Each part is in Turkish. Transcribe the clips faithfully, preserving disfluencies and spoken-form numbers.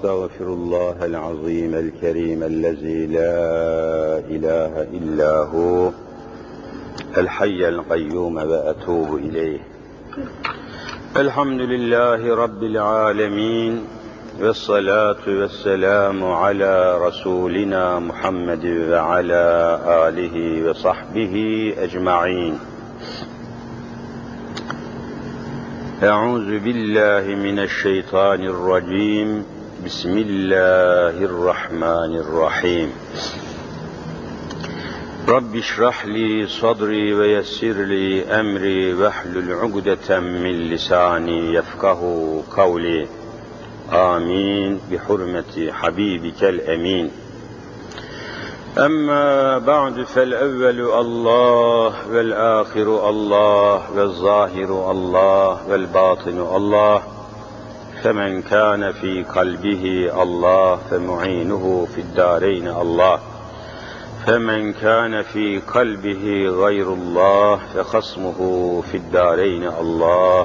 أستغفر الله العظيم الكريم الذي لا إله إلا هو الحي القيوم وأتوب إليه. الحمد لله رب العالمين، والصلاة والسلام على رسولنا محمد وعلى آله وصحبه أجمعين. أعوذ بالله من الشيطان الرجيم. بسم الله الرحمن الرحيم. رب اشرح لي صدري ويسر لي أمري واحلل عقدة من لساني يفقه قولي. آمين بحرمة حبيبك الأمين. أما بعد فالأول الله والآخر الله والظاهر الله والباطن الله، فمن كان في قلبه الله فمعينه في الدارين الله، فمن كان في قلبه غير الله فخصمه في الدارين الله.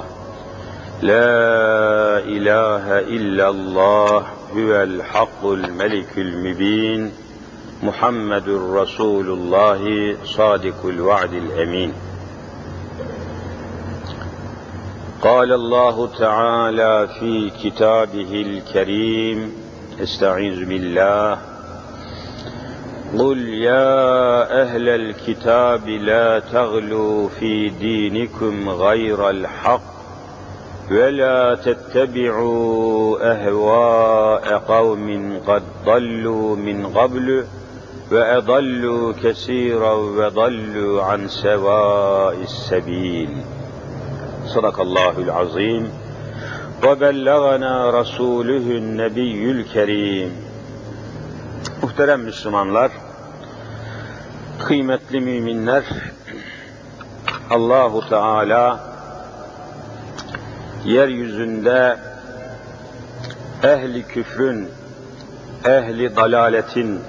لا إله إلا الله هو الحق الملك المبين، محمد رسول الله صادق الوعد الأمين. قال الله تعالى في كتابه الكريم: استعيذ بالله: قل يا أهل الكتاب لا تغلوا في دينكم غير الحق ولا تتبعوا أهواء قوم قد ضلوا من قبل وأضلوا كثيرا وضلوا عن سواء السبيل. صدق الله العظيم وبلغنا رسوله النبي الكريم. Muhterem Müslümanlar, kıymetli müminler, Allahu Teala yeryüzünde ehli küfrün, ehli dalaletin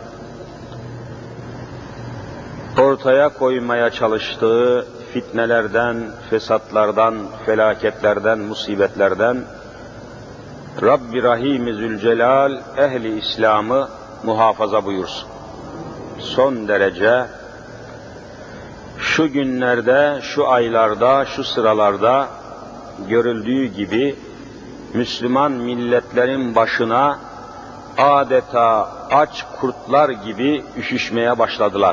ortaya koymaya çalıştığı fitnelerden, fesatlardan, felaketlerden, musibetlerden Rabbi Rahim-i Zülcelal ehli İslam'ı muhafaza buyursun. Son derece şu günlerde, şu aylarda, şu sıralarda görüldüğü gibi Müslüman milletlerin başına adeta aç kurtlar gibi üşüşmeye başladılar.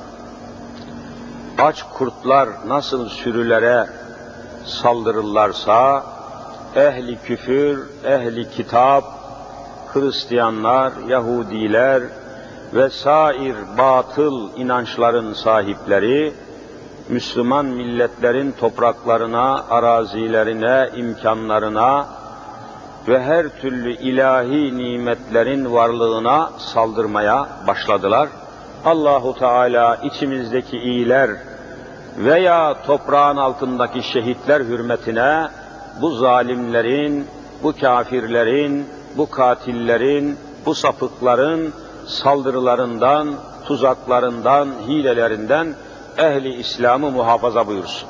Aç kurtlar nasıl sürülere saldırırlarsa, ehli küfür, ehli kitap, Hristiyanlar, Yahudiler ve sair batıl inançların sahipleri, Müslüman milletlerin topraklarına, arazilerine, imkanlarına ve her türlü ilahi nimetlerin varlığına saldırmaya başladılar. Allahu Teala içimizdeki iyiler veya toprağın altındaki şehitler hürmetine bu zalimlerin, bu kafirlerin, bu katillerin, bu sapıkların saldırılarından, tuzaklarından, hilelerinden ehli İslam'ı muhafaza buyursun.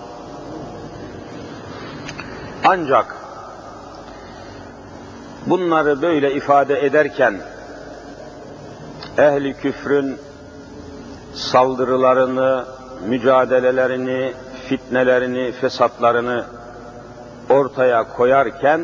Ancak bunları böyle ifade ederken ehli küfrün saldırılarını, mücadelelerini, fitnelerini, fesatlarını ortaya koyarken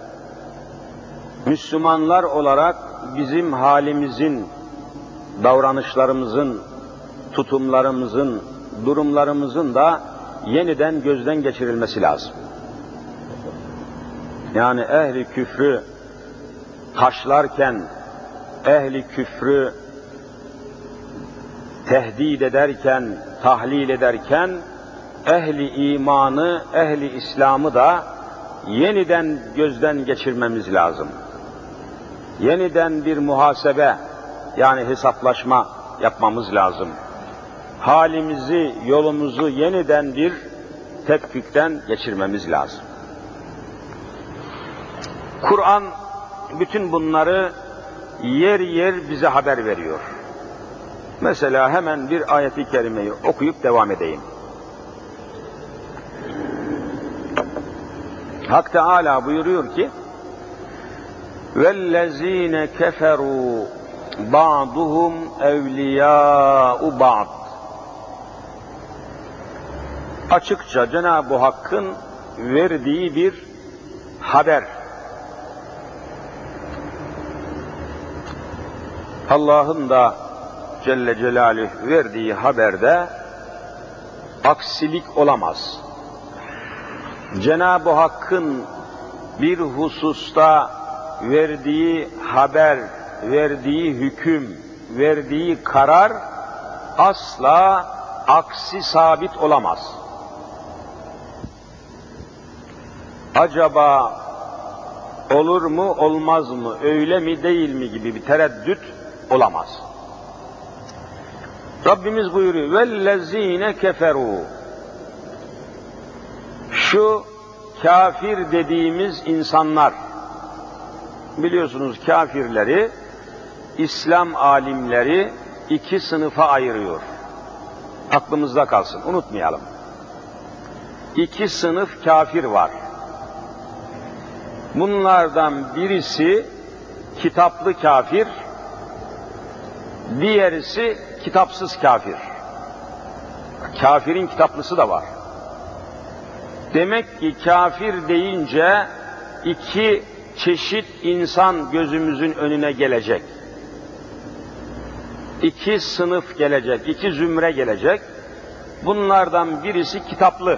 Müslümanlar olarak bizim halimizin, davranışlarımızın, tutumlarımızın, durumlarımızın da yeniden gözden geçirilmesi lazım. Yani ehli küfrü taşlarken, ehli küfrü tehdit ederken, tahlil ederken, ehli imanı, ehli İslam'ı da yeniden gözden geçirmemiz lazım. Yeniden bir muhasebe, yani hesaplaşma yapmamız lazım. Halimizi, yolumuzu yeniden bir tetkikten geçirmemiz lazım. Kur'an bütün bunları yer yer bize haber veriyor. Mesela hemen bir ayet-i kerimeyi okuyup devam edeyim. Hak Teâlâ buyuruyor ki: وَالَّذ۪ينَ كَفَرُوا بَعْضُهُمْ اَوْلِيَاءُ بَعْضٍ. Açıkça Cenab-ı Hakk'ın verdiği bir haber. Allah'ın da Celle Celaluhu verdiği haberde aksilik olamaz. Cenab-ı Hakk'ın bir hususta verdiği haber, verdiği hüküm, verdiği karar asla aksi sabit olamaz. Acaba olur mu, olmaz mı, öyle mi, değil mi gibi bir tereddüt olamaz. Rabbimiz buyuruyor, وَالَّذ۪ينَ كَفَرُوا. Şu kafir dediğimiz insanlar, biliyorsunuz kafirleri İslam alimleri iki sınıfa ayırıyor. Aklımızda kalsın, unutmayalım. İki sınıf kafir var. Bunlardan birisi kitaplı kafir, diğerisi kitapsız kafir. Kafirin kitaplısı da var. Demek ki kafir deyince iki çeşit insan gözümüzün önüne gelecek. İki sınıf gelecek, iki zümre gelecek. Bunlardan birisi kitaplı.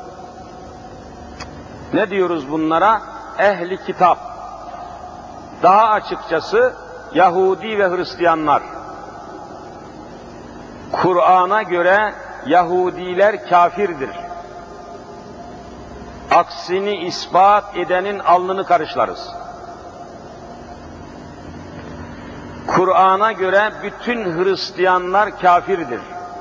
Ne diyoruz bunlara? Ehli kitap. Daha açıkçası Yahudi ve Hristiyanlar. Kur'an'a göre Yahudiler kafirdir. Aksini ispat edenin alnını karışlarız. Kur'an'a göre bütün Hristiyanlar kafirdir.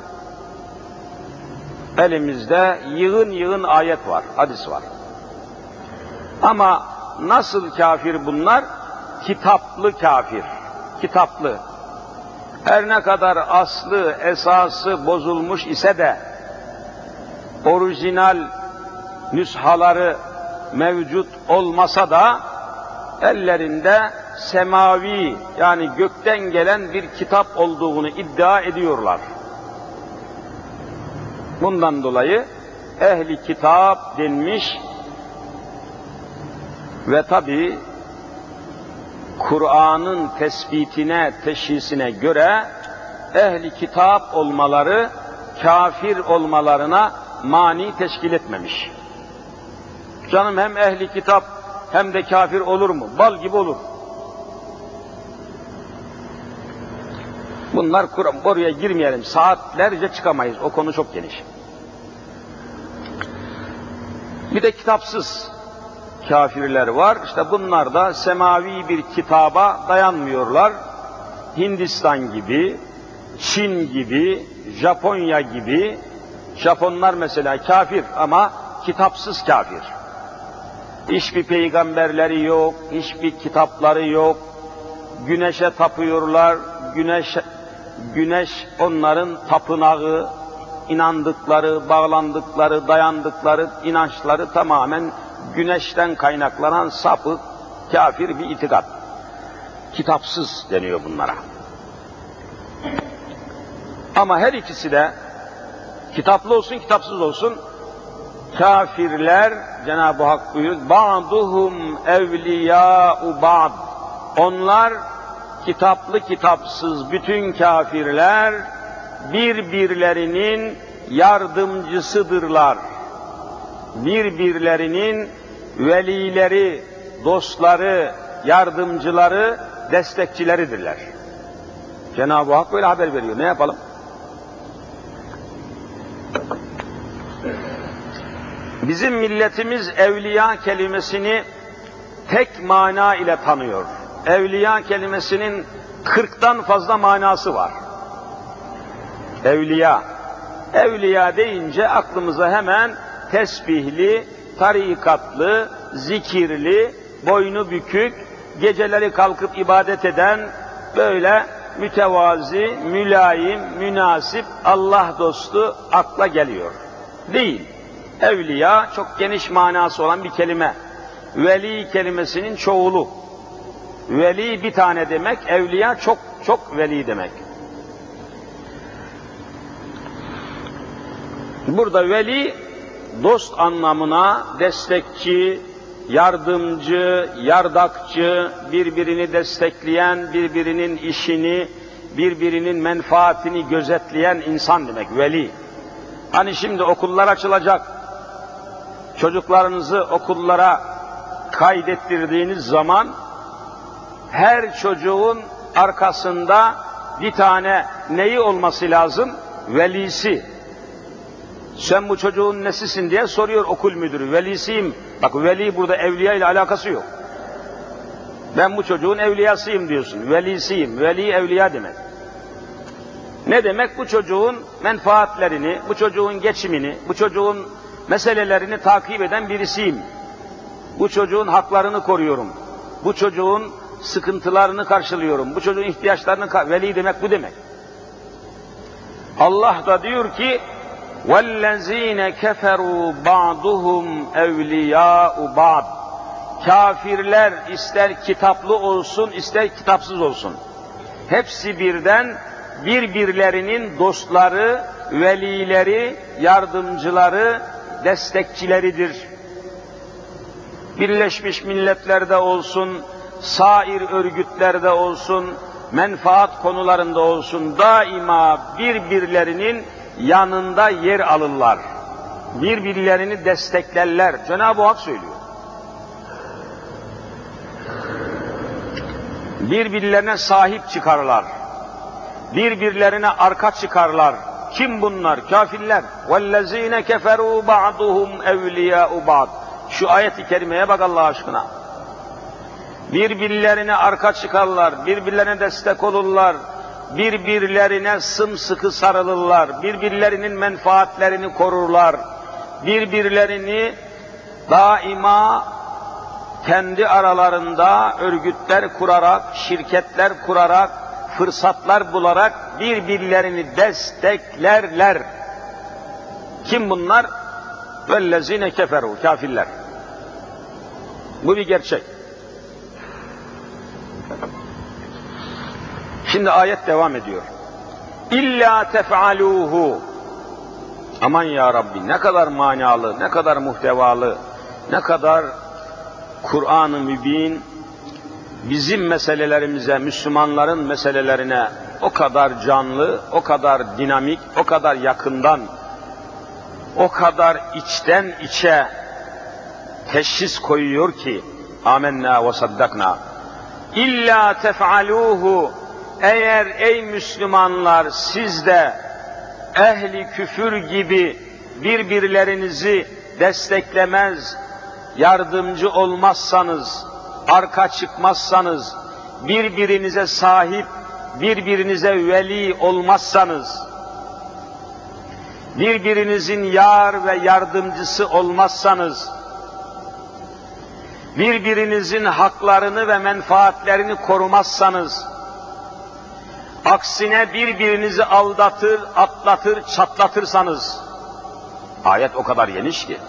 Elimizde yığın yığın ayet var, hadis var. Ama nasıl kafir bunlar? Kitaplı kafir. Kitaplı. Her ne kadar aslı, esası bozulmuş ise de orijinal nüshaları mevcut olmasa da ellerinde semavi, yani gökten gelen bir kitap olduğunu iddia ediyorlar. Bundan dolayı ehli kitap denmiş ve tabi Kur'an'ın tespitine, teşhisine göre ehli kitap olmaları kafir olmalarına mani teşkil etmemiş. Canım hem ehli kitap hem de kafir olur mu? Bal gibi olur. Bunlar Kur'an, oraya girmeyelim. Saatlerce çıkamayız. O konu çok geniş. Bir de kitapsız kafirler var. İşte bunlar da semavi bir kitaba dayanmıyorlar. Hindistan gibi, Çin gibi, Japonya gibi. Japonlar mesela kafir ama kitapsız kafir. Hiçbir peygamberleri yok, hiçbir kitapları yok. Güneşe tapıyorlar. Güneş güneş onların tapınağı, inandıkları, bağlandıkları, dayandıkları inançları tamamen güneşten kaynaklanan sapık, kafir bir itikat. Kitapsız deniyor bunlara. Ama her ikisi de kitaplı olsun, kitapsız olsun, kafirler, Cenab-ı Hak buyuruyor, ba'duhum evliyâ'u ba'd. Onlar kitaplı kitapsız bütün kafirler birbirlerinin yardımcısıdırlar. Birbirlerinin velileri, dostları, yardımcıları, destekçileridirler. Cenab-ı Hak böyle haber veriyor. Ne yapalım? Bizim milletimiz evliya kelimesini tek mana ile tanıyor. Evliya kelimesinin kırktan fazla manası var. Evliya. Evliya deyince aklımıza hemen tesbihli, tarikatlı, zikirli, boynu bükük, geceleri kalkıp ibadet eden, böyle mütevazi, mülayim, münasip, Allah dostu akla geliyor. Değil. Evliya çok geniş manası olan bir kelime. Veli kelimesinin çoğulu. Veli bir tane demek, evliya çok çok veli demek. Burada veli dost anlamına destekçi, yardımcı, yardakçı, birbirini destekleyen, birbirinin işini, birbirinin menfaatini gözetleyen insan demek veli. Hani şimdi okullar açılacak, çocuklarınızı okullara kaydettirdiğiniz zaman her çocuğun arkasında bir tane neyi olması lazım? Velisi. Sen bu çocuğun nesisin diye soruyor okul müdürü. Velisiyim. Bak veli burada evliya ile alakası yok. Ben bu çocuğun evliyasıyım diyorsun. Velisiyim. Veli evliya demek. Ne demek? Bu çocuğun menfaatlerini, bu çocuğun geçimini, bu çocuğun meselelerini takip eden birisiyim. Bu çocuğun haklarını koruyorum. Bu çocuğun sıkıntılarını karşılıyorum. Bu çocuğun ihtiyaçlarını kar- veli demek bu demek. Allah da diyor ki وَالَّذ۪ينَ كَفَرُوا بَعْضُهُمْ اَوْلِيَاءُ بَعْضٍ. Kafirler ister kitaplı olsun, ister kitapsız olsun. Hepsi birden birbirlerinin dostları, velileri, yardımcıları, destekçileridir. Birleşmiş Milletler'de olsun, sair örgütlerde olsun, menfaat konularında olsun daima birbirlerinin yanında yer alırlar. Birbirlerini desteklerler. Cenab-ı Hak söylüyor. Birbirlerine sahip çıkarlar. Birbirlerine arka çıkarlar. Kim bunlar? Kafirler. وَالَّذ۪ينَ كَفَرُوا بَعْضُهُمْ اَوْلِيَاءُ بَعْضٍ. Şu ayet-i kerimeye bak Allah aşkına. Birbirlerine arka çıkarlar, birbirlerine destek olurlar, birbirlerine sımsıkı sarılırlar, birbirlerinin menfaatlerini korurlar, birbirlerini daima kendi aralarında örgütler kurarak, şirketler kurarak, fırsatlar bularak birbirlerini desteklerler. Kim bunlar? وَالَّذ۪ينَ كَفَرُوا. Kafirler. Bu bir gerçek. Şimdi ayet devam ediyor. İlla tef'aluhu. Aman ya Rabbi, ne kadar manalı, ne kadar muhtevalı, ne kadar Kur'an-ı Mübin bizim meselelerimize, Müslümanların meselelerine o kadar canlı, o kadar dinamik, o kadar yakından, o kadar içten içe teşhis koyuyor ki amenna ve saddakna. İlla tef'aluhu. Eğer ey Müslümanlar siz de ehli küfür gibi birbirlerinizi desteklemez, yardımcı olmazsanız, arka çıkmazsanız, birbirinize sahip, birbirinize veli olmazsanız, birbirinizin yar ve yardımcısı olmazsanız, birbirinizin haklarını ve menfaatlerini korumazsanız, aksine birbirinizi aldatır, atlatır, çatlatırsanız, ayet o kadar geniş ki,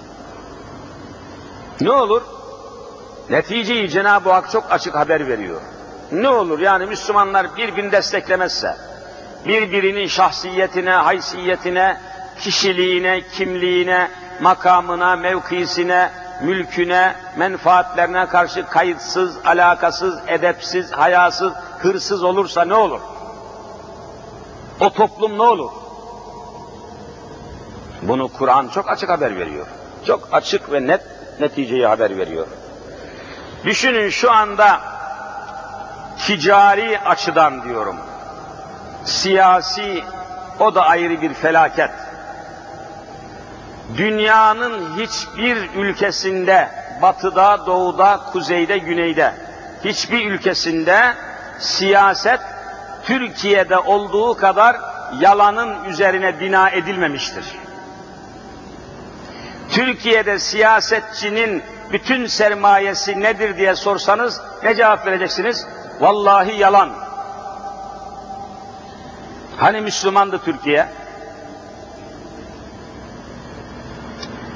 ne olur? Neticeyi Cenab-ı Hak çok açık haber veriyor. Ne olur yani Müslümanlar birbirini desteklemezse, birbirinin şahsiyetine, haysiyetine, kişiliğine, kimliğine, makamına, mevkisine, mülküne, menfaatlerine karşı kayıtsız, alakasız, edepsiz, hayasız, hırsız olursa ne olur? O toplum ne olur? Bunu Kur'an çok açık haber veriyor. Çok açık ve net neticeyi haber veriyor. Düşünün şu anda ticari açıdan diyorum, siyasi, o da ayrı bir felaket. Dünyanın hiçbir ülkesinde, batıda, doğuda, kuzeyde, güneyde, hiçbir ülkesinde siyaset Türkiye'de olduğu kadar yalanın üzerine bina edilmemiştir. Türkiye'de siyasetçinin bütün sermayesi nedir diye sorsanız ne cevap vereceksiniz? Vallahi yalan. Hani Müslümandı Türkiye?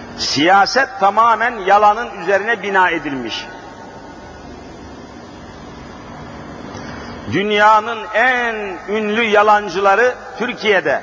Siyaset tamamen yalanın üzerine bina edilmiş. Dünyanın en ünlü yalancıları Türkiye'de.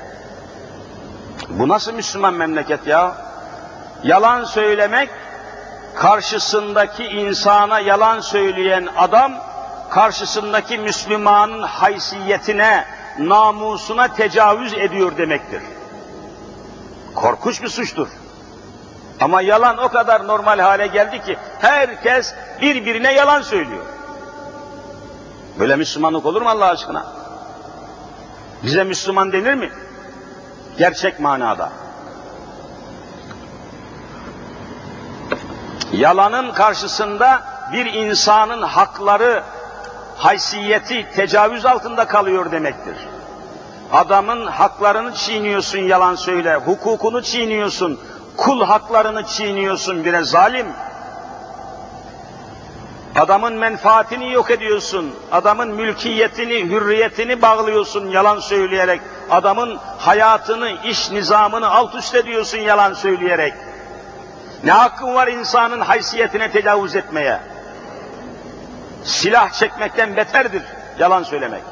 Bu nasıl Müslüman memleket ya? Yalan söylemek, karşısındaki insana yalan söyleyen adam, karşısındaki Müslümanın haysiyetine, namusuna tecavüz ediyor demektir. Korkunç bir suçtur. Ama yalan o kadar normal hale geldi ki herkes birbirine yalan söylüyor. Böyle Müslümanlık olur mu Allah aşkına? Bize Müslüman denir mi? Gerçek manada. Yalanın karşısında bir insanın hakları, haysiyeti tecavüz altında kalıyor demektir. Adamın haklarını çiğniyorsun yalan söyle, hukukunu çiğniyorsun, kul haklarını çiğniyorsun, bire zalim. Adamın menfaatini yok ediyorsun, adamın mülkiyetini, hürriyetini bağlıyorsun yalan söyleyerek, adamın hayatını, iş nizamını alt üst ediyorsun yalan söyleyerek. Ne hakkın var insanın haysiyetine tecavüz etmeye? Silah çekmekten beterdir yalan söylemek.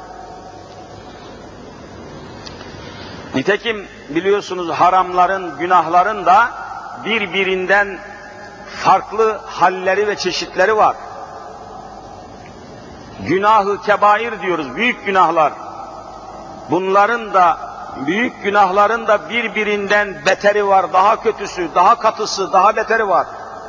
Nitekim biliyorsunuz haramların, günahların da birbirinden farklı halleri ve çeşitleri var. Günah-ı kebair diyoruz, büyük günahlar. Bunların da, büyük günahların da birbirinden beteri var, daha kötüsü, daha katısı, daha beteri var.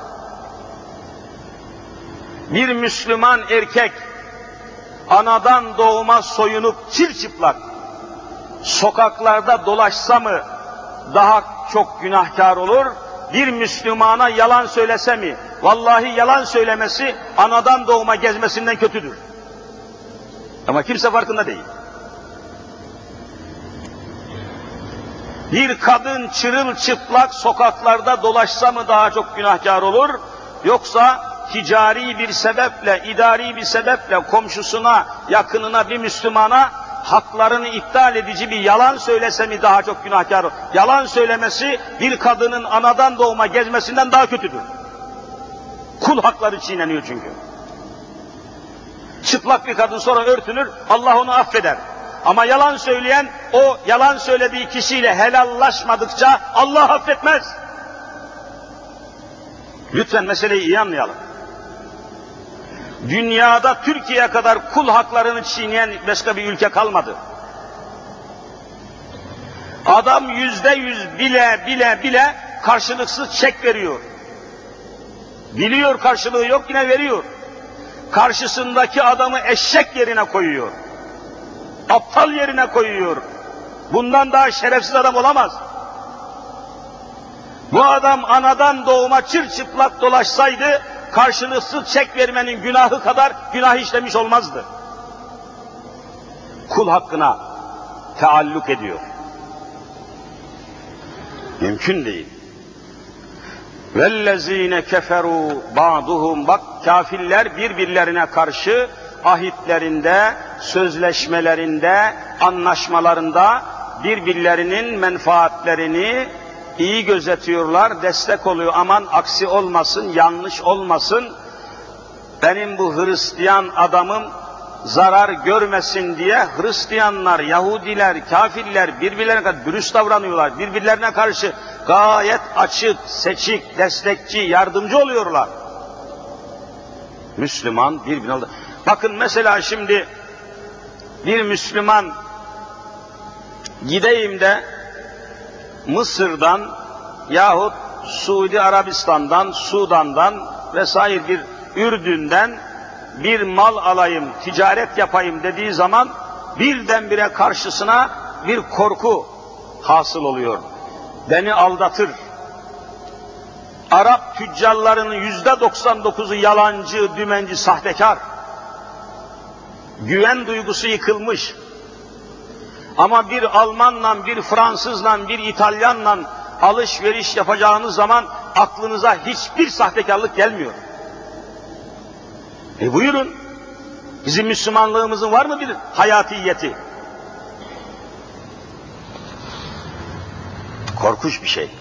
Bir Müslüman erkek, anadan doğma soyunup çırçıplak, sokaklarda dolaşsa mı daha çok günahkar olur? Bir Müslümana yalan söylese mi? Vallahi yalan söylemesi anadan doğma gezmesinden kötüdür. Ama kimse farkında değil. Bir kadın çırılçıplak sokaklarda dolaşsa mı daha çok günahkar olur? Yoksa ticari bir sebeple, idari bir sebeple komşusuna, yakınına, bir Müslümana haklarını iptal edici bir yalan söylese mi daha çok günahkar olur? Yalan söylemesi bir kadının anadan doğma gezmesinden daha kötüdür. Kul hakları çiğneniyor çünkü. Çıplak bir kadın sonra örtünür, Allah onu affeder. Ama yalan söyleyen, o yalan söylediği kişiyle helallaşmadıkça Allah affetmez. Lütfen meseleyi iyi anlayalım. Dünyada Türkiye kadar kul haklarını çiğneyen başka bir ülke kalmadı. Adam yüzde yüz bile bile bile karşılıksız çek veriyor. Biliyor karşılığı yok, yine veriyor. Karşısındaki adamı eşek yerine koyuyor. Aptal yerine koyuyor. Bundan daha şerefsiz adam olamaz. Bu adam anadan doğma çırçıplak dolaşsaydı, karşılıksız çek vermenin günahı kadar günah işlemiş olmazdı. Kul hakkına taalluk ediyor. Mümkün değil. وَالَّذ۪ينَ كَفَرُوا بَعْضُهُمْ Bak kafirler birbirlerine karşı ahitlerinde, sözleşmelerinde, anlaşmalarında birbirlerinin menfaatlerini iyi gözetiyorlar, destek oluyor. Aman aksi olmasın, yanlış olmasın, benim bu Hristiyan adamım zarar görmesin diye Hristiyanlar, Yahudiler, kafirler birbirlerine karşı dürüst davranıyorlar. Birbirlerine karşı gayet açık, seçik, destekçi, yardımcı oluyorlar. Müslüman birbirine... Bakın mesela şimdi bir Müslüman gideyim de Mısır'dan yahut Suudi Arabistan'dan, Sudan'dan vesaire bir Ürdün'den bir mal alayım, ticaret yapayım dediği zaman birdenbire karşısına bir korku hasıl oluyor. Beni aldatır. Arap tüccarlarının yüzde doksan dokuzu yalancı, dümenci, sahtekar. Güven duygusu yıkılmış. Ama bir Almanla, bir Fransızla, bir İtalyanla alışveriş yapacağınız zaman aklınıza hiçbir sahtekarlık gelmiyor. E buyurun, bizim Müslümanlığımızın var mı bir hayatiyeti? Korkunç bir şey.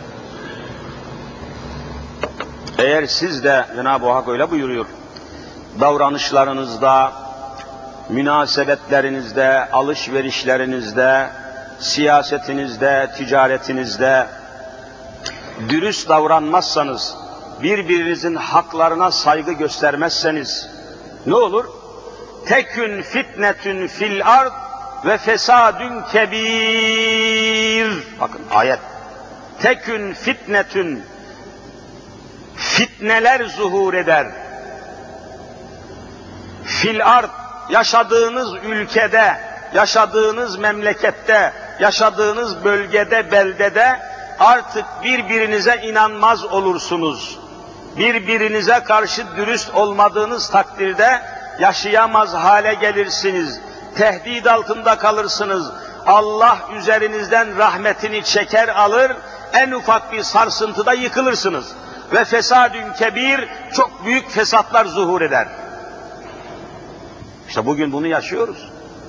Eğer siz de, Cenab-ı Hak öyle buyuruyor, davranışlarınızda, münasebetlerinizde, alışverişlerinizde, siyasetinizde, ticaretinizde dürüst davranmazsanız, birbirinizin haklarına saygı göstermezseniz ne olur? Tekün fitnetün fil ard ve fesadün kebir. Bakın ayet. Tekün fitnetün, fitneler zuhur eder. Fil ard, yaşadığınız ülkede, yaşadığınız memlekette, yaşadığınız bölgede, beldede artık birbirinize inanmaz olursunuz. Birbirinize karşı dürüst olmadığınız takdirde yaşayamaz hale gelirsiniz. Tehdit altında kalırsınız. Allah üzerinizden rahmetini çeker alır, en ufak bir sarsıntıda yıkılırsınız. Ve fesadün kebir, çok büyük fesatlar zuhur eder. İşte bugün bunu yaşıyoruz.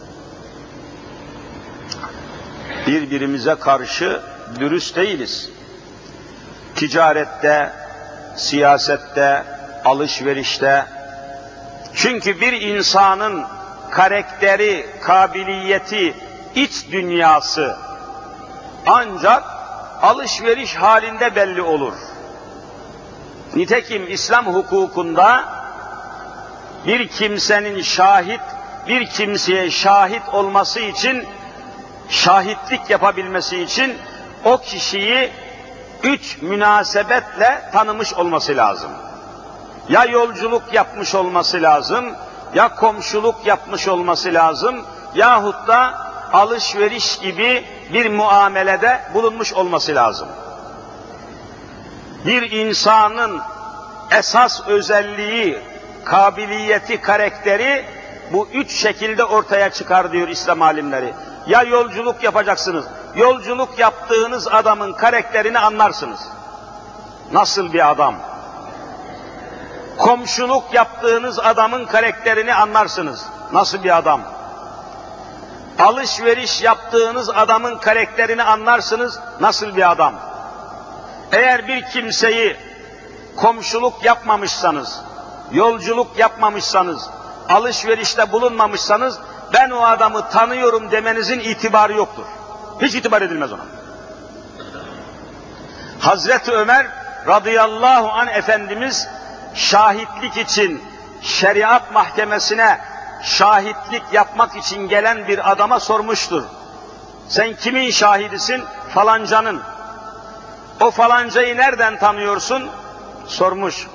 Birbirimize karşı dürüst değiliz. Ticarette, siyasette, alışverişte. Çünkü bir insanın karakteri, kabiliyeti, iç dünyası ancak alışveriş halinde belli olur. Nitekim İslam hukukunda bir kimsenin şahit, bir kimseye şahit olması için, şahitlik yapabilmesi için o kişiyi üç münasebetle tanımış olması lazım. Ya yolculuk yapmış olması lazım, ya komşuluk yapmış olması lazım, yahut da alışveriş gibi bir muamelede bulunmuş olması lazım. Bir insanın esas özelliği, kabiliyeti, karakteri bu üç şekilde ortaya çıkar diyor İslam alimleri. Ya yolculuk yapacaksınız, yolculuk yaptığınız adamın karakterini anlarsınız. Nasıl bir adam? Komşuluk yaptığınız adamın karakterini anlarsınız. Nasıl bir adam? Alışveriş yaptığınız adamın karakterini anlarsınız. Nasıl bir adam? Eğer bir kimseyi komşuluk yapmamışsanız, yolculuk yapmamışsanız, alışverişte bulunmamışsanız, ben o adamı tanıyorum demenizin itibarı yoktur. Hiç itibar edilmez ona. Hazreti Ömer radıyallahu anh Efendimiz şahitlik için şeriat mahkemesine şahitlik yapmak için gelen bir adama sormuştur. Sen kimin şahidisin? Falancanın. O falancayı nereden tanıyorsun? Sormuş.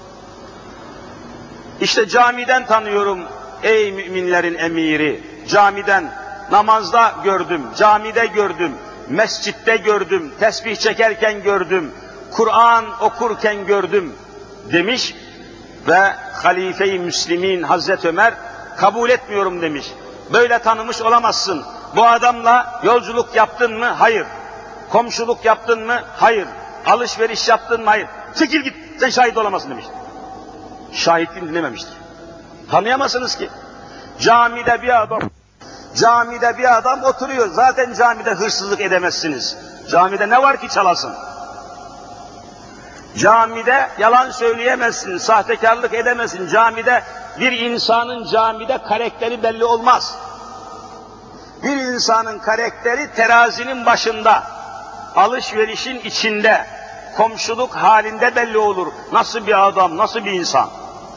İşte camiden tanıyorum ey müminlerin emiri. Camiden, namazda gördüm, camide gördüm, mescitte gördüm, tesbih çekerken gördüm, Kur'an okurken gördüm demiş ve Halife-i Müslimin Hazreti Ömer kabul etmiyorum demiş. Böyle tanımış olamazsın. Bu adamla yolculuk yaptın mı? Hayır. Komşuluk yaptın mı? Hayır. Alışveriş yaptın mı? Hayır. Çekil git, sen şahit olamazsın demiş. Şahitliğini dinlememiştir. Tanıyamazsınız ki. Camide bir adam, camide bir adam oturuyor. Zaten camide hırsızlık edemezsiniz. Camide ne var ki çalasın? Camide yalan söyleyemezsin, sahtekarlık edemezsin. Camide bir insanın camide karakteri belli olmaz. Bir insanın karakteri terazinin başında, alışverişin içinde, komşuluk halinde belli olur. Nasıl bir adam, nasıl bir insan?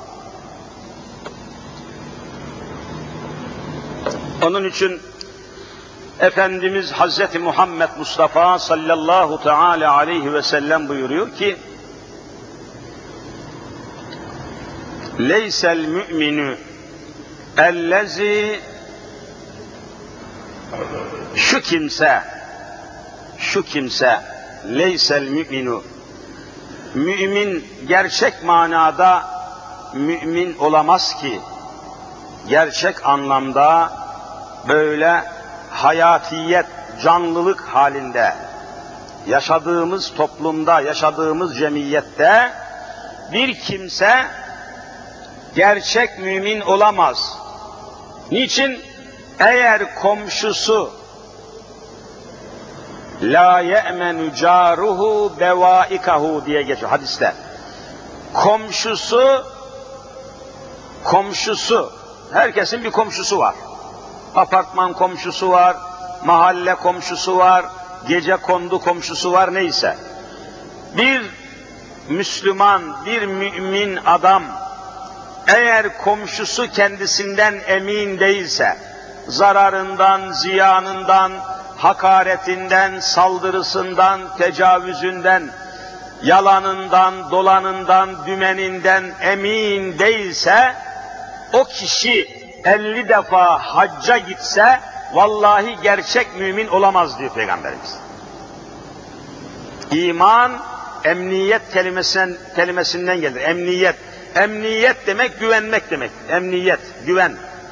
Onun için Efendimiz Hazreti Muhammed Mustafa sallallahu teala aleyhi ve sellem buyuruyor ki leysel mü'minü ellezi, şu kimse şu kimse leysel mü'minu, mümin gerçek manada mümin olamaz ki, gerçek anlamda böyle hayatiyet, canlılık halinde yaşadığımız toplumda, yaşadığımız cemiyette bir kimse gerçek mümin olamaz. Niçin? Eğer komşusu la ye'menu caruhu bevaikahu diye geçiyor hadiste. Komşusu komşusu, herkesin bir komşusu var. Apartman komşusu var, mahalle komşusu var, gece kondu komşusu var, neyse. Bir Müslüman, bir mümin adam eğer komşusu kendisinden emin değilse, zararından, ziyanından, hakaretinden, saldırısından, tecavüzünden, yalanından, dolanından, dümeninden emin değilse, o kişi elli defa hacca gitse, vallahi gerçek mümin olamaz diyor Peygamberimiz. İman, emniyet kelimesinden, kelimesinden gelir. Emniyet. Emniyet demek güvenmek demek. Emniyet, güven.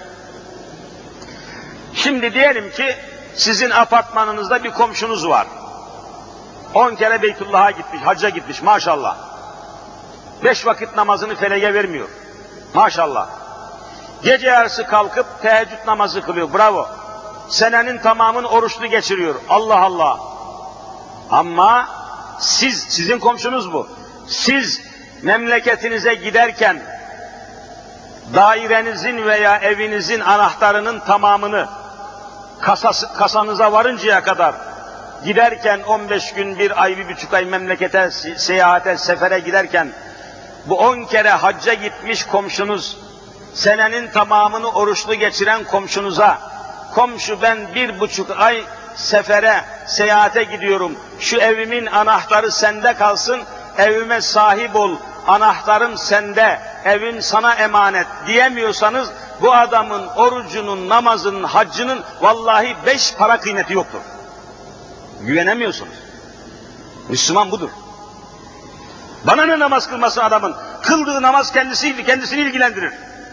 Şimdi diyelim ki sizin apartmanınızda bir komşunuz var. On kere Beytullah'a gitmiş, hacca gitmiş maşallah. Beş vakit namazını felege vermiyor. Maşallah. Gece yarısı kalkıp teheccüd namazı kılıyor. Bravo. Senenin tamamını oruçlu geçiriyor. Allah Allah. Ama siz, sizin komşunuz bu. Siz memleketinize giderken dairenizin veya evinizin anahtarının tamamını kasası, kasanıza varıncaya kadar giderken on beş gün, bir ay, bir buçuk ay memlekete, seyahate, sefere giderken bu on kere hacca gitmiş komşunuz, senenin tamamını oruçlu geçiren komşunuza, komşu ben bir buçuk ay sefere, seyahate gidiyorum, şu evimin anahtarı sende kalsın, evime sahip ol, anahtarım sende, evim sana emanet diyemiyorsanız, bu adamın orucunun, namazının, haccının vallahi beş para kıymeti yoktur. Güvenemiyorsunuz. Müslüman budur. Bana ne namaz kılması adamın? Kıldığı namaz kendisi, kendisini ilgilendirir.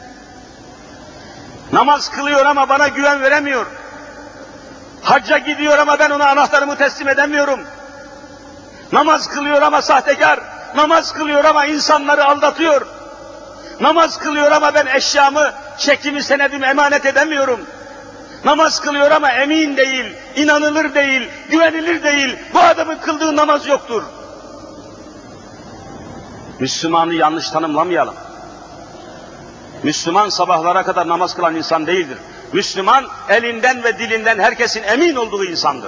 Namaz kılıyor ama bana güven veremiyor. Hacca gidiyor ama ben ona anahtarımı teslim edemiyorum. Namaz kılıyor ama sahtekar. Namaz kılıyor ama insanları aldatıyor. Namaz kılıyor ama ben eşyamı, çekimi, senedimi emanet edemiyorum. Namaz kılıyor ama emin değil, inanılır değil, güvenilir değil. Bu adamın kıldığı namaz yoktur. Müslümanı yanlış tanımlamayalım. Müslüman sabahlara kadar namaz kılan insan değildir. Müslüman elinden ve dilinden herkesin emin olduğu insandır.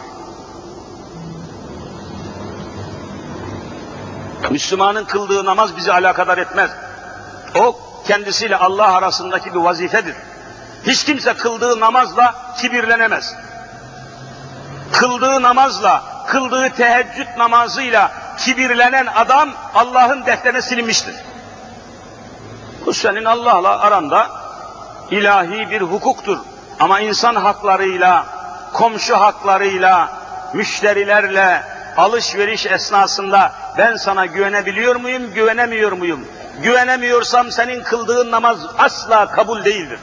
Müslümanın kıldığı namaz bizi alakadar etmez. O kendisiyle Allah arasındaki bir vazifedir. Hiç kimse kıldığı namazla kibirlenemez. Kıldığı namazla, kıldığı teheccüd namazıyla kibirlenen adam Allah'ın defterine silinmiştir. Bu senin Allah'la aranda ilahi bir hukuktur. Ama insan haklarıyla, komşu haklarıyla, müşterilerle, alışveriş esnasında ben sana güvenebiliyor muyum, güvenemiyor muyum? Güvenemiyorsam senin kıldığın namaz asla kabul değildir.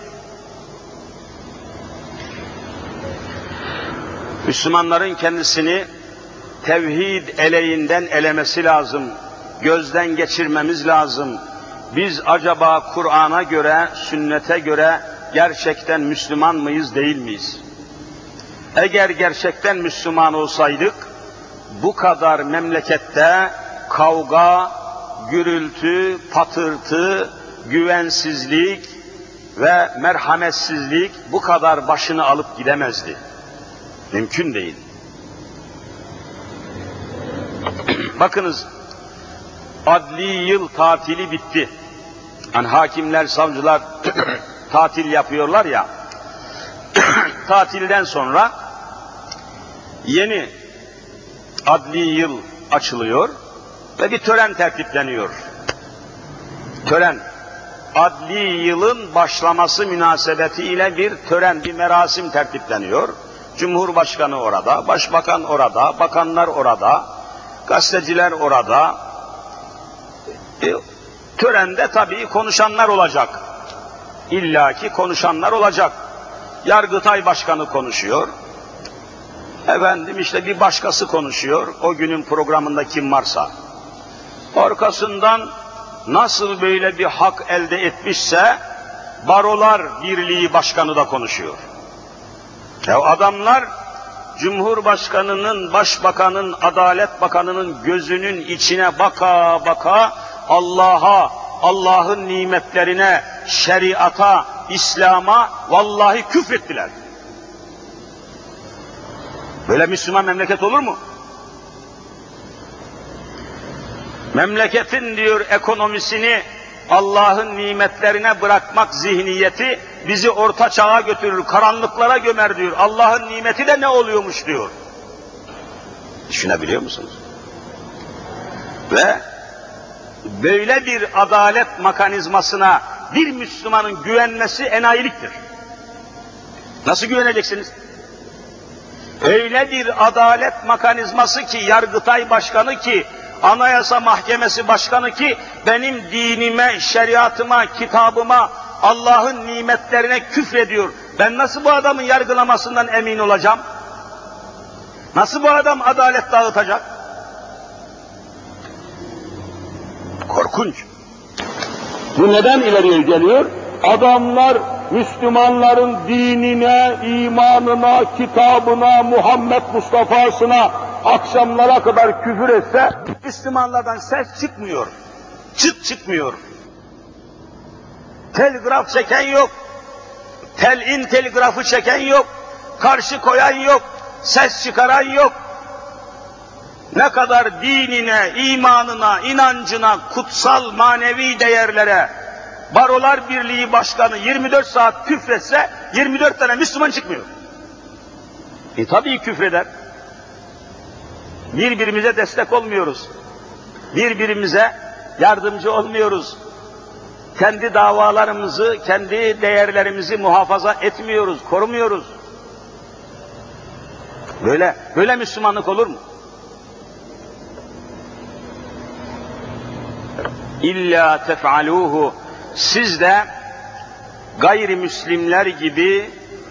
Müslümanların kendisini tevhid eleğinden elemesi lazım, gözden geçirmemiz lazım. Biz acaba Kur'an'a göre, sünnete göre gerçekten Müslüman mıyız, değil miyiz? Eğer gerçekten Müslüman olsaydık, bu kadar memlekette kavga, gürültü, patırtı, güvensizlik ve merhametsizlik bu kadar başını alıp gidemezdi. Mümkün değil. Bakınız, adli yıl tatili bitti. Yani hakimler, savcılar tatil yapıyorlar ya, tatilden sonra yeni adli yıl açılıyor ve bir tören tertipleniyor. Tören, adli yılın başlaması münasebetiyle bir tören, bir merasim tertipleniyor. Cumhurbaşkanı orada, başbakan orada, bakanlar orada, gazeteciler orada. E, törende tabii konuşanlar olacak. İlla ki konuşanlar olacak. Yargıtay Başkanı konuşuyor. Efendim işte bir başkası konuşuyor. O günün programında kim varsa. Arkasından nasıl böyle bir hak elde etmişse Barolar Birliği Başkanı da konuşuyor. Ya adamlar Cumhurbaşkanının, Başbakanın, Adalet Bakanının gözünün içine baka baka Allah'a, Allah'ın nimetlerine, şeriata, İslam'a vallahi küfrettiler. Böyle Müslüman memleket olur mu? Memleketin diyor ekonomisini Allah'ın nimetlerine bırakmak zihniyeti bizi orta çağa götürür, karanlıklara gömer diyor. Allah'ın nimeti de ne oluyormuş diyor. Düşünebiliyor musunuz? Ve böyle bir adalet mekanizmasına bir Müslümanın güvenmesi enayiliktir. Nasıl güveneceksiniz? Öyle bir adalet mekanizması ki, Yargıtay Başkanı ki, Anayasa Mahkemesi Başkanı ki, benim dinime, şeriatıma, kitabıma, Allah'ın nimetlerine küfrediyor. Ben nasıl bu adamın yargılamasından emin olacağım? Nasıl bu adam adalet dağıtacak? Korkunç. Bu neden ileriye geliyor? Adamlar Müslümanların dinine, imanına, kitabına, Muhammed Mustafa'sına akşamlara kadar küfür etse, Müslümanlardan ses çıkmıyor. Çıt çıkmıyor. Telgraf çeken yok. Telin telgrafı çeken yok. Karşı koyan yok. Ses çıkaran yok. Ne kadar dinine, imanına, inancına, kutsal manevi değerlere Barolar Birliği Başkanı yirmi dört saat küfretse yirmi dört tane Müslüman çıkmıyor. E tabii küfreder. Birbirimize destek olmuyoruz. Birbirimize yardımcı olmuyoruz. Kendi davalarımızı, kendi değerlerimizi muhafaza etmiyoruz, korumuyoruz. Böyle, böyle Müslümanlık olur mu? İlla tef'aluhu, siz de gayrimüslimler gibi,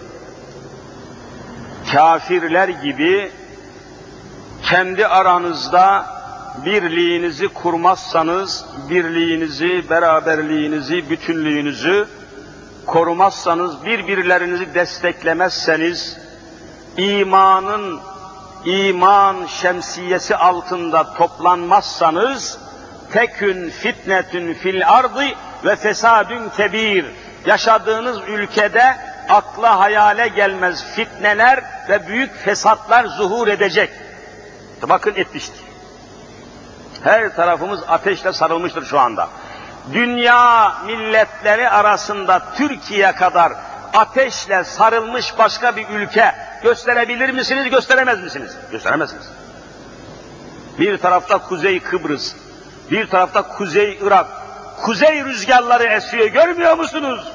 kafirler gibi kendi aranızda birliğinizi kurmazsanız, birliğinizi, beraberliğinizi, bütünlüğünüzü korumazsanız, birbirlerinizi desteklemezseniz, imanın, iman şemsiyesi altında toplanmazsanız, tekün fitnetün fil ardı ve fesadün kebir, yaşadığınız ülkede akla hayale gelmez fitneler ve büyük fesatlar zuhur edecek. Bakın etmiştir. Her tarafımız ateşle sarılmıştır şu anda. Dünya milletleri arasında Türkiye kadar ateşle sarılmış başka bir ülke gösterebilir misiniz, gösteremez misiniz? Gösteremezsiniz. Bir tarafta Kuzey Kıbrıs, bir tarafta Kuzey Irak, kuzey rüzgarları esiyor, görmüyor musunuz?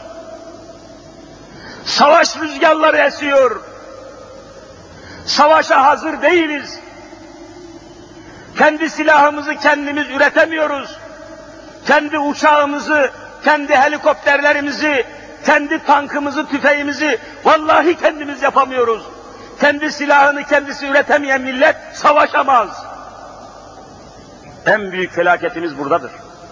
Savaş rüzgarları esiyor. Savaşa hazır değiliz. Kendi silahımızı kendimiz üretemiyoruz. Kendi uçağımızı, kendi helikopterlerimizi, kendi tankımızı, tüfeğimizi vallahi kendimiz yapamıyoruz. Kendi silahını kendisi üretemeyen millet savaşamaz. En büyük felaketimiz buradadır.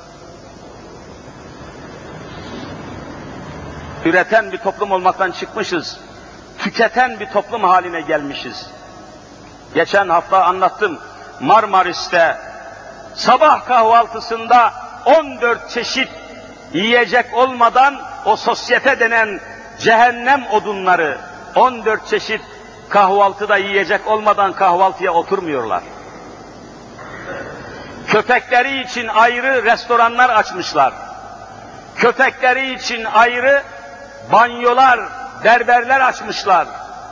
Üreten bir toplum olmaktan çıkmışız. Tüketen bir toplum haline gelmişiz. Geçen hafta anlattım. Marmaris'te sabah kahvaltısında on dört çeşit yiyecek olmadan o sosyete denen cehennem odunları on dört çeşit kahvaltıda yiyecek olmadan kahvaltıya oturmuyorlar. Köpekleri için ayrı restoranlar açmışlar. Köpekleri için ayrı banyolar, berberler açmışlar.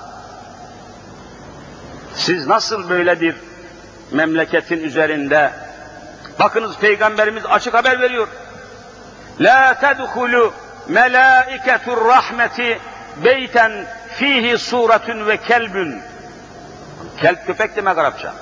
Siz nasıl böyle bir memleketin üzerinde, bakınız Peygamberimiz açık haber veriyor. La tedhulu melaiketur rahmeti beyten fihi suretun ve kelbün. Kelp köpek demek Arapça.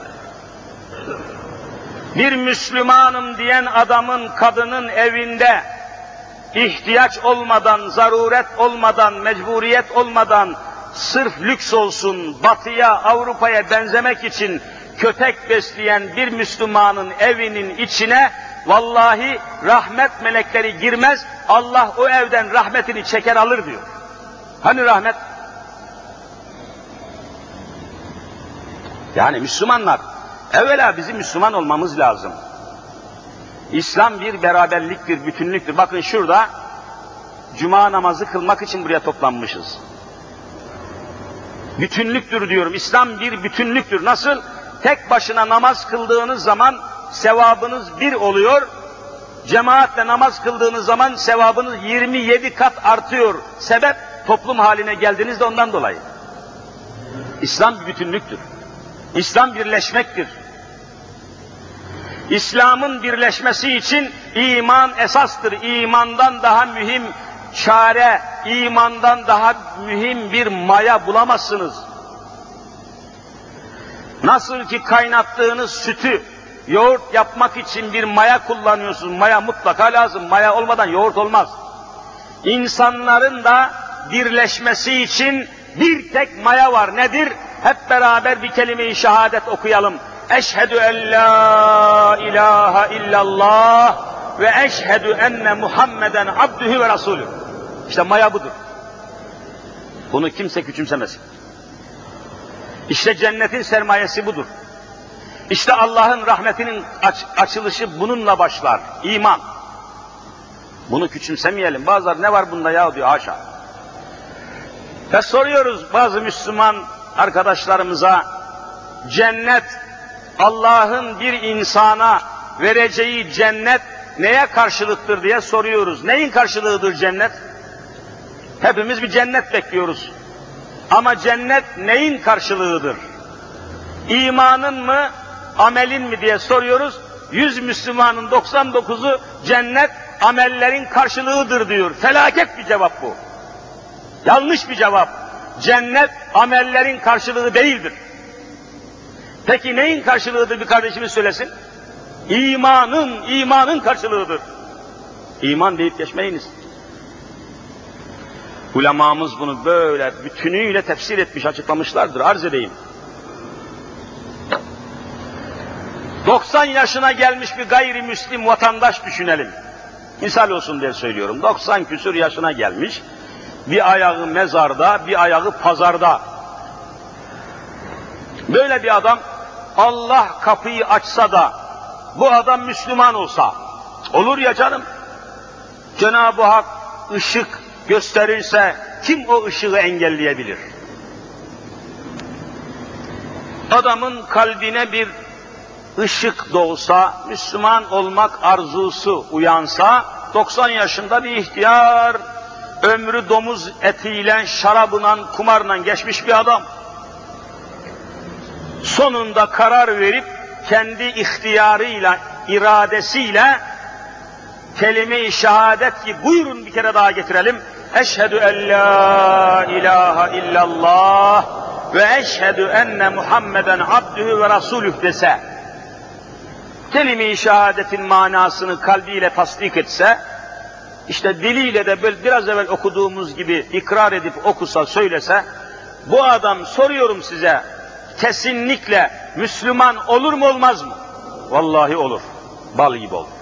Bir Müslümanım diyen adamın, kadının evinde ihtiyaç olmadan, zaruret olmadan, mecburiyet olmadan, sırf lüks olsun, batıya, Avrupa'ya benzemek için köpek besleyen bir Müslümanın evinin içine vallahi rahmet melekleri girmez, Allah o evden rahmetini çeker alır diyor. Hani rahmet? Yani Müslümanlar, evvela bizim Müslüman olmamız lazım. İslam bir beraberliktir, bütünlüktür. Bakın şurada cuma namazı kılmak için buraya toplanmışız. Bütünlüktür diyorum. İslam bir bütünlüktür. Nasıl? Tek başına namaz kıldığınız zaman sevabınız bir oluyor. Cemaatle namaz kıldığınız zaman sevabınız yirmi yedi kat artıyor. Sebep toplum haline geldiğinizde ondan dolayı. İslam bir bütünlüktür. İslam birleşmektir. İslam'ın birleşmesi için iman esastır. İmandan daha mühim çare, imandan daha mühim bir maya bulamazsınız. Nasıl ki kaynattığınız sütü yoğurt yapmak için bir maya kullanıyorsunuz. Maya mutlaka lazım. Maya olmadan yoğurt olmaz. İnsanların da birleşmesi için bir tek maya var. Nedir? Hep beraber bir kelime-i şehadet okuyalım. Eşhedü en la ilahe illallah ve eşhedü enne Muhammeden abdühü ve rasulü. İşte maya budur. Bunu kimse küçümsemesin. İşte cennetin sermayesi budur. İşte Allah'ın rahmetinin aç, açılışı bununla başlar. İman. Bunu küçümsemeyelim. Bazıları ne var bunda ya diyor, haşa. Ve soruyoruz bazı Müslüman arkadaşlarımıza, cennet, Allah'ın bir insana vereceği cennet neye karşılıktır diye soruyoruz. Neyin karşılığıdır cennet? Hepimiz bir cennet bekliyoruz. Ama cennet neyin karşılığıdır? İmanın mı, amelin mi diye soruyoruz. Yüz Müslümanın doksan dokuzu cennet amellerin karşılığıdır diyor. Felaket bir cevap bu. Yanlış bir cevap. Cennet amellerin karşılığı değildir. Peki neyin karşılığıdır bir kardeşimiz söylesin? İmanın, imanın karşılığıdır. İman deyip geçmeyiniz. Ulemamız bunu böyle bütünüyle tefsir etmiş, açıklamışlardır. Arz edeyim. doksan yaşına gelmiş bir gayrimüslim vatandaş düşünelim. Misal olsun diye söylüyorum. doksan küsur yaşına gelmiş, bir ayağı mezarda, bir ayağı pazarda. Böyle bir adam, Allah kapıyı açsa da bu adam Müslüman olsa, olur ya canım. Cenab-ı Hak ışık gösterirse kim o ışığı engelleyebilir? Adamın kalbine bir ışık doğsa, Müslüman olmak arzusu uyansa, doksan yaşında bir ihtiyar, ömrü domuz etiyle, şarabla, kumarla geçmiş bir adam. Sonunda karar verip, kendi ihtiyarıyla, iradesiyle, kelime-i şehadet ki buyurun bir kere daha getirelim. Eşhedü en la ilahe illallah ve eşhedü enne Muhammeden abdühü ve rasulüh dese, kelime-i şehadetin manasını kalbiyle tasdik etse, işte diliyle de böyle biraz evvel okuduğumuz gibi ikrar edip okusa, söylese, bu adam soruyorum size, kesinlikle Müslüman olur mu olmaz mı? Vallahi olur. Bal gibi olur.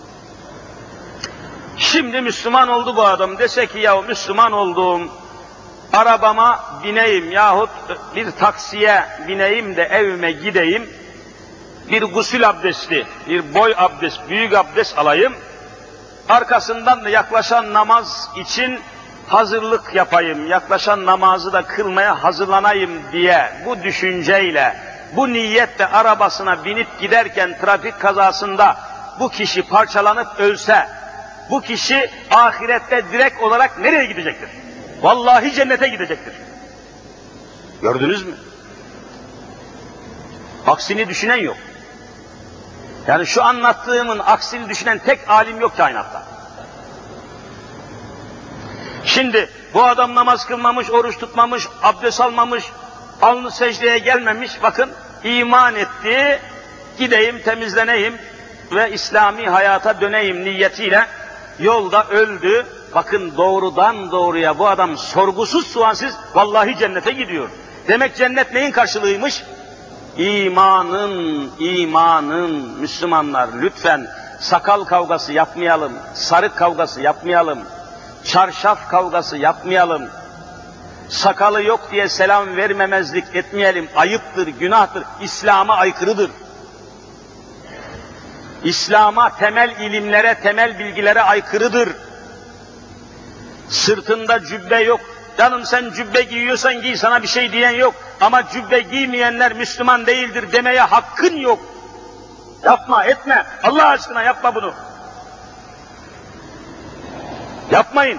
Şimdi Müslüman oldu bu adam, dese ki ya Müslüman oldum, arabama bineyim yahut bir taksiye bineyim de evime gideyim, bir gusül abdesti, bir boy abdest, büyük abdest alayım, arkasından da yaklaşan namaz için hazırlık yapayım, yaklaşan namazı da kılmaya hazırlanayım diye bu düşünceyle, bu niyetle arabasına binip giderken trafik kazasında bu kişi parçalanıp ölse, bu kişi ahirette direkt olarak nereye gidecektir? Vallahi cennete gidecektir. Gördünüz mü? Aksini düşünen yok. Yani şu anlattığımın aksini düşünen tek alim yok kainatta. Şimdi bu adam namaz kılmamış, oruç tutmamış, abdest almamış, alnı secdeye gelmemiş, bakın iman etti, gideyim temizleneyim ve İslami hayata döneyim niyetiyle yolda öldü. Bakın doğrudan doğruya bu adam sorgusuz sualsiz vallahi cennete gidiyor. Demek cennet neyin karşılığıymış? İmanın, imanın. Müslümanlar lütfen sakal kavgası yapmayalım, sarık kavgası yapmayalım, çarşaf kavgası yapmayalım, sakalı yok diye selam vermemezlik etmeyelim, ayıptır, günahtır, İslam'a aykırıdır. İslam'a, temel ilimlere, temel bilgilere aykırıdır. Sırtında cübbe yok. Canım sen cübbe giyiyorsan giy, sana bir şey diyen yok. Ama cübbe giymeyenler Müslüman değildir demeye hakkın yok. Yapma, etme. Allah aşkına yapma bunu. Yapmayın.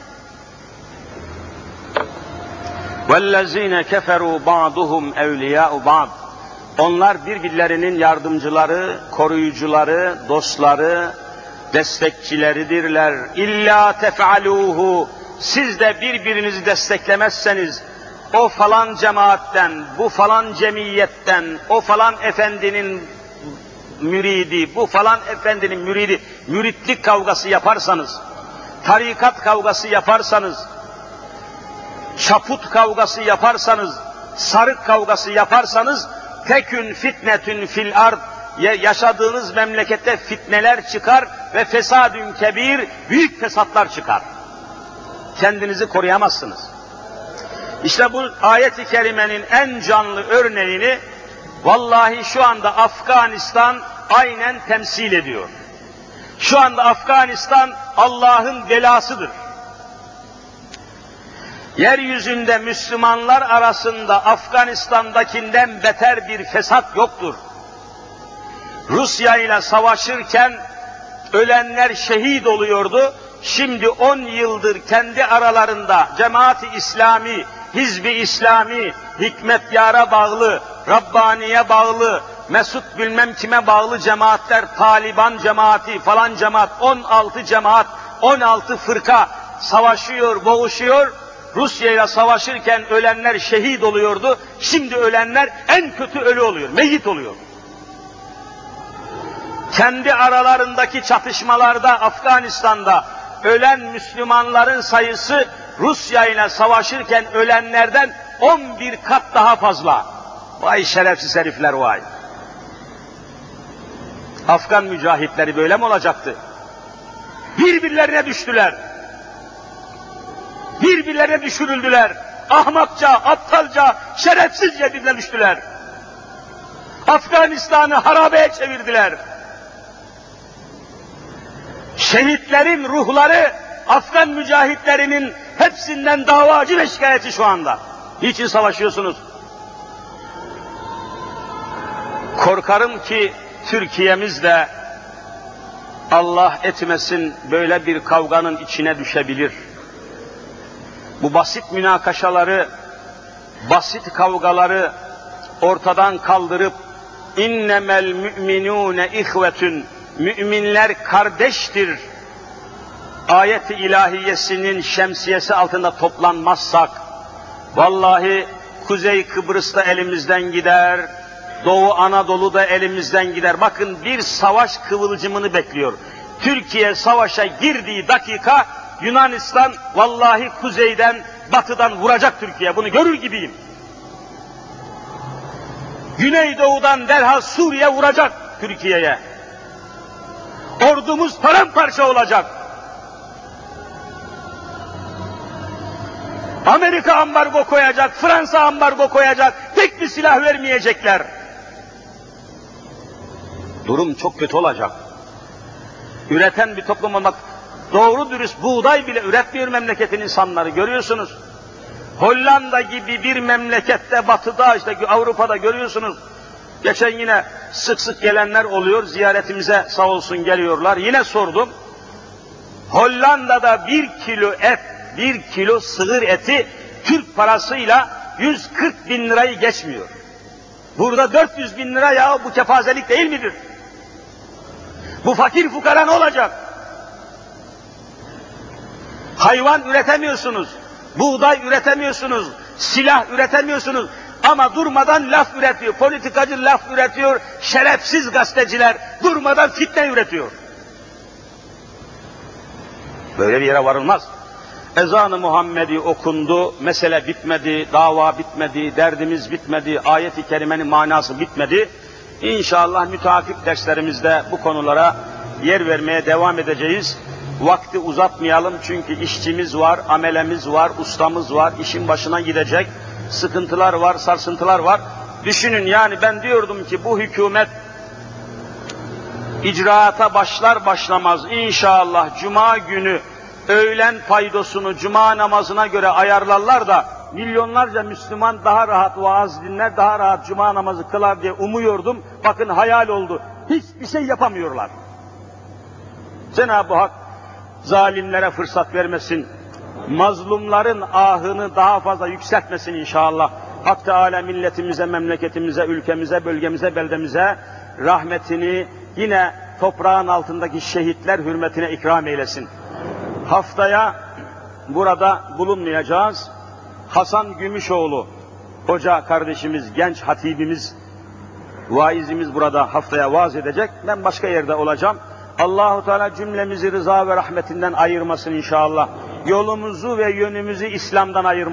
وَالَّذ۪ينَ كَفَرُوا بَعْضُهُمْ اَوْلِيَاءُ بَعْضٍ. Onlar birbirlerinin yardımcıları, koruyucuları, dostları, destekçileridirler. İlla tef'aluhu. Siz de birbirinizi desteklemezseniz, o falan cemaatten, bu falan cemiyetten, o falan efendinin müridi, bu falan efendinin müridi, müritlik kavgası yaparsanız, tarikat kavgası yaparsanız, çaput kavgası yaparsanız, sarık kavgası yaparsanız, tekün fitnetün fil ard, yaşadığınız memlekette fitneler çıkar ve fesadün kebir, büyük fesatlar çıkar. Kendinizi koruyamazsınız. İşte bu ayet-i kerimenin en canlı örneğini vallahi şu anda Afganistan aynen temsil ediyor. Şu anda Afganistan Allah'ın belasıdır. Yeryüzünde Müslümanlar arasında Afganistan'dakinden beter bir fesat yoktur. Rusya ile savaşırken ölenler şehit oluyordu. Şimdi on yıldır kendi aralarında Cemaat-i İslami, Hizb-i İslami, Hikmetyar'a bağlı, Rabbani'ye bağlı, Mesut bilmem kime bağlı cemaatler, Taliban cemaati falan cemaat, on altı cemaat, on altı fırka savaşıyor, boğuşuyor. Rusya ile savaşırken ölenler şehit oluyordu. Şimdi ölenler en kötü ölü oluyor, meyyit oluyor. Kendi aralarındaki çatışmalarda Afganistan'da ölen Müslümanların sayısı Rusya ile savaşırken ölenlerden on bir kat daha fazla. Vay şerefsiz herifler vay. Afgan mücahitleri böyle mi olacaktı? Birbirlerine düştüler. Birbirlerine düşürüldüler. Ahmakça, aptalca, şerefsizce birbirine düştüler. Afganistan'ı harabeye çevirdiler. Şehitlerin ruhları Afgan mücahitlerinin hepsinden davacı ve şikayetçi şu anda. Niçin savaşıyorsunuz? Korkarım ki Türkiye'miz de Allah etmesin böyle bir kavganın içine düşebilir. Bu basit münakaşaları, basit kavgaları ortadan kaldırıp innemel müminune ihvetün, müminler kardeştir ayet-i ilahiyesinin şemsiyesi altında toplanmazsak, vallahi Kuzey Kıbrıs'ta elimizden gider, Doğu Anadolu'da elimizden gider. Bakın bir savaş kıvılcımını bekliyor. Türkiye savaşa girdiği dakika Yunanistan vallahi kuzeyden, batıdan vuracak Türkiye. Bunu görür gibiyim. Güneydoğudan derhal Suriye vuracak Türkiye'ye. Ordumuz paramparça olacak. Amerika ambargo koyacak, Fransa ambargo koyacak, tek bir silah vermeyecekler. Durum çok kötü olacak. Üreten bir toplum olmak, doğru dürüst buğday bile üretmiyor memleketin insanları, görüyorsunuz. Hollanda gibi bir memlekette, batıda, işte Avrupa'da görüyorsunuz. Geçen yine sık sık gelenler oluyor, ziyaretimize sağ olsun geliyorlar. Yine sordum. Hollanda'da bir kilo et, bir kilo sığır eti Türk parasıyla yüz kırk bin lirayı geçmiyor. Burada dört yüz bin lira, ya bu kepazelik değil midir? Bu fakir fukara ne olacak? Hayvan üretemiyorsunuz, buğday üretemiyorsunuz, silah üretemiyorsunuz ama durmadan laf üretiyor, politikacı laf üretiyor, şerefsiz gazeteciler durmadan fitne üretiyor. Böyle bir yere varılmaz. Ezan-ı Muhammedi okundu, mesele bitmedi, dava bitmedi, derdimiz bitmedi, ayet-i kerimenin manası bitmedi. İnşallah müteakip derslerimizde bu konulara yer vermeye devam edeceğiz. Vakti uzatmayalım çünkü işçimiz var, amelemiz var, ustamız var, işin başına gidecek. Sıkıntılar var, sarsıntılar var. Düşünün yani, ben diyordum ki bu hükümet icraata başlar başlamaz inşallah Cuma günü öğlen paydosunu Cuma namazına göre ayarlarlar da milyonlarca Müslüman daha rahat vaaz dinler, daha rahat Cuma namazı kılar diye umuyordum. Bakın hayal oldu. Hiçbir şey yapamıyorlar. Cenab-ı Hak zalimlere fırsat vermesin. Mazlumların ahını daha fazla yükseltmesin inşallah. Hak Teâlâ milletimize, memleketimize, ülkemize, bölgemize, beldemize rahmetini yine toprağın altındaki şehitler hürmetine ikram eylesin. Haftaya burada bulunmayacağız. Hasan Gümüşoğlu hoca kardeşimiz, genç hatibimiz, vaizimiz burada haftaya vaaz edecek. Ben başka yerde olacağım. Allahu Teala cümlemizi rıza ve rahmetinden ayırmasın inşallah. Yolumuzu ve yönümüzü İslam'dan ayırmasın.